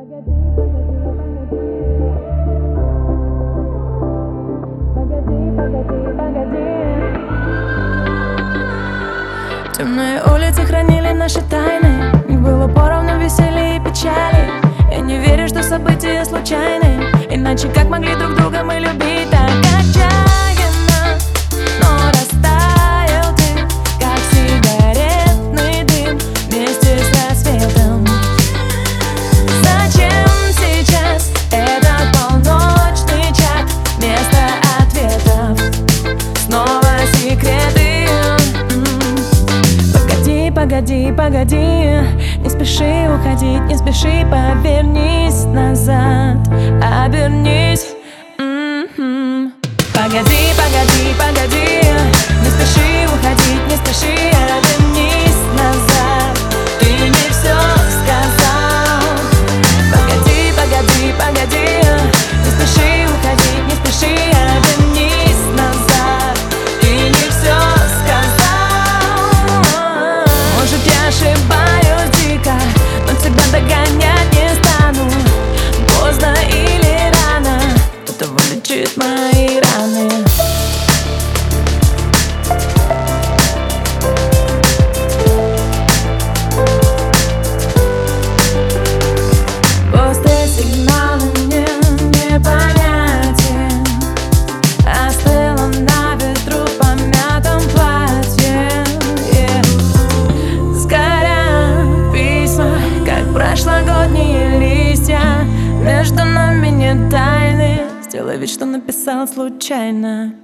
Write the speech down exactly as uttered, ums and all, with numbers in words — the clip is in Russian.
Погоди, погоди, погоди, погоди. Темные улицы хранили наши тайны. В них было поровну веселья и печали. Я не верю, что события случайны. Иначе как могли друг друга мы любить так отчаянно? Но растаял ты, как сигаретный дым вместе с рассветом. Зачем сейчас этот полночный чат вместо ответов? Снова секреты. Погоди, погоди, погоди. Не спеши уходить, не спеши, повернись назад. Обернись. М-м-м. Погоди, погоди, погоди. Не спеши уходить, не спеши, обернись назад. Ты не все сказал. Погоди, погоди, погоди. Не спеши уходить, не спеши, обернись назад. Ты не все сказал. Может, я ошибаюсь дико, но тебя догонять не стану. Поздно или рано, кто-то вылечит мои раны. После сигнала мне непонятен. Остыла на ветру в помятом платье, yeah. Сгорят письма, как прошлогодние листья. Между нами нет тайны. Сделай вид, что написал случайно.